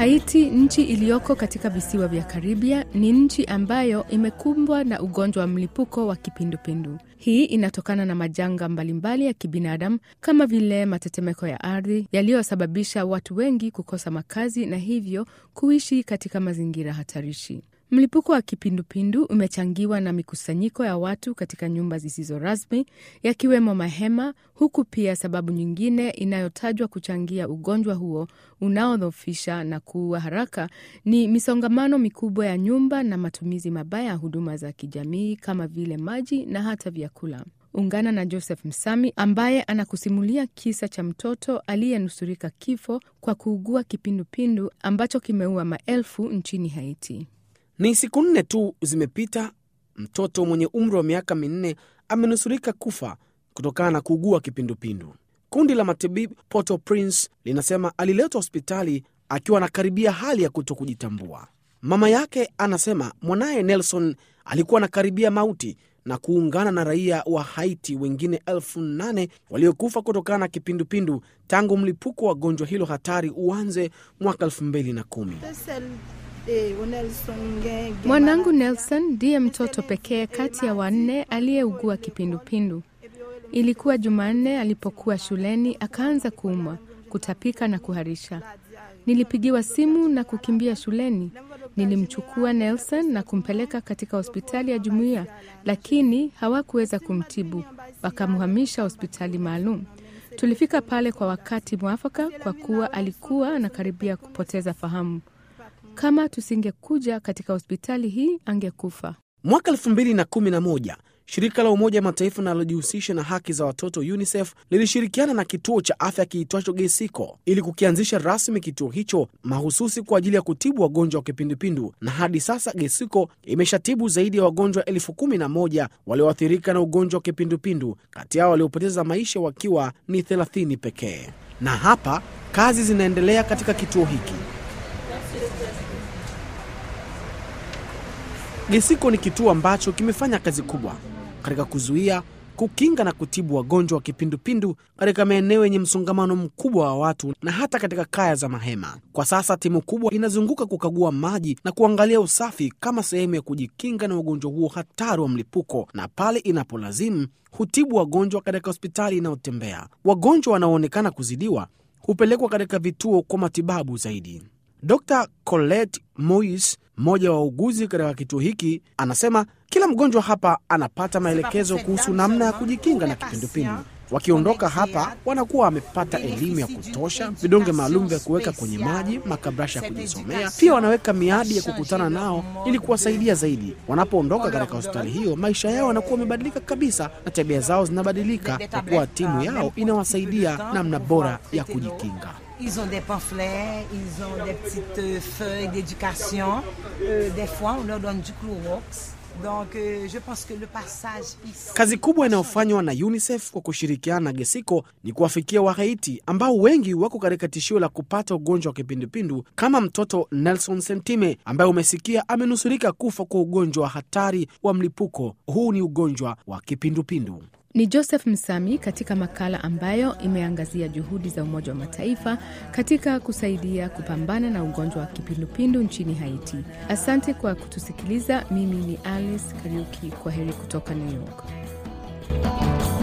Haiti, nchi iliyoko katika visiwa vya Karibia, ni nchi ambayo imekumbwa na ugonjwa wa mlipuko wa kipindupindu. Hii inatokana na majanga mbalimbali ya kibinadamu kama vile matetemeko ya ardhi yaliyosababisha watu wengi kukosa makazi na hivyo kuishi katika mazingira hatarishi. Mlipuko wa kipindupindu umechangiwa na mikusanyiko ya watu katika nyumba zisizo rasmi, yakiwemo mahema, huku pia sababu nyingine inayotajwa kuchangia ugonjwa huo unaodhoofisha na kuua haraka ni misongamano mikubwa ya nyumba na matumizi mabaya ya huduma za kijamii kama vile maji na hata vyakula. Ungana na Joseph Msami ambaye anakusimulia kisa cha mtoto aliyenusurika kifo kwa kuugua kipindupindu ambacho kimeua maelfu nchini Haiti. Ni siku 4 tu zimepita, mtoto mwenye umri wa miaka 4 amenusurika kufa kutokana na kuugua kipindupindu. Kundi la matibabu Port-au-Prince linasema aliletwa hospitali akiwa anakaribia hali ya kutokujitambua. Mama yake anasema mwanaye Nelson alikuwa anakaribia mauti na kuungana na raia wa Haiti wengine 8,000 waliokufa kutokana na kipindupindu tangu mlipuko wa gonjwa hilo hatari uanze mwaka 2010. Mwanangu Nelson ndiye mtoto pekee kati ya 4 aliyeugua kipindupindu. Ilikuwa Jumanne alipokuwa shuleni akaanza kuumwa, kutapika na kuharisha. Nilipigiwa simu na kukimbia shuleni. Nilimchukua Nelson na kumpeleka katika hospitali ya jumuiya, lakini hawakuweza kumtibu. Wakamhamisha hospitali maalum. Tulifika pale kwa wakati mwafaka kwa kuwa alikuwa anakaribia kupoteza fahamu. Kama tusingekuja katika hospitali hii angekufa. Mwaka 2011, shirika la Umoja wa Mataifa linalojihusisha na haki za watoto UNICEF lilishirikiana na kituo cha afya kiitwacho Gesiko ili kukianzisha rasmi kituo hicho mahususi kwa ajili ya kutibu wagonjwa wa kipindupindu, na hadi sasa Gesiko imeshatibu zaidi ya wagonjwa 11,000 walioathirika na ugonjwa wa kipindupindu, kati yao waliopoteza maisha wakiwa ni 30 pekee. Na hapa kazi zinaendelea katika kituo hiki. Gesiko ni kituo ambacho kimefanya kazi kubwa katika kuzuia, kukinga na kutibu wagonjwa wa kipindupindu katika maeneo yenye msongamano mkubwa wa watu na hata katika kaya za mahema. Kwa sasa timu kubwa inazunguka kukagua maji na kuangalia usafi kama sehemu ya kujikinga na ugonjwa huo hatari wa mlipuko, na pale inapolazimu hutibu wagonjwa katika hospitali inayotembea. Wagonjwa wanaoonekana kuzidiwa hupelekwa katika vituo kwa matibabu zaidi. Dr. Colette Moïse, mmoja wa wauguzi katika kituo hiki, anasema kila mgonjwa hapa anapata maelekezo kuhusu namna ya kujikinga na kipindupindu. Wakiondoka hapa wanakuwa wamepata elimu ya kutosha, vidonge maalum vya kuweka kwenye maji, makabrasha ya kujisomea. Pia wanaweka miadi ya kukutana nao ili kuwasaidia zaidi. Wanapoondoka katika hospitali hiyo, maisha yao yanakuwa yamebadilika kabisa na tabia zao zinabadilika kwa kuwa timu yao inawasaidia namna bora ya kujikinga. Ils ont des pamphlets, ils ont des petites feuilles d'éducation. Des fois, on leur donne du Clorox. Donc, je pense que le passage ici... Kazi kubwa inayofanywa na UNICEF kwa kushirikiana na Gesiko ni kuwafikia Wahaiti ambao wengi wako katika tishio la kupata ugonjwa wa kipindupindu, kama mtoto Nelson Sentime ambaye umesikia amenusurika kufa kwa ugonjwa wa hatari wa mlipuko. Huu ni ugonjwa wa kipindupindu. Ni Joseph Msami katika makala ambayo imeangazia juhudi za Umoja wa Mataifa katika kusaidia kupambana na ugonjwa wa kipindupindu nchini Haiti. Asante kwa kutusikiliza. Mimi ni Alice Kariuki. Kwaheri kutoka New York.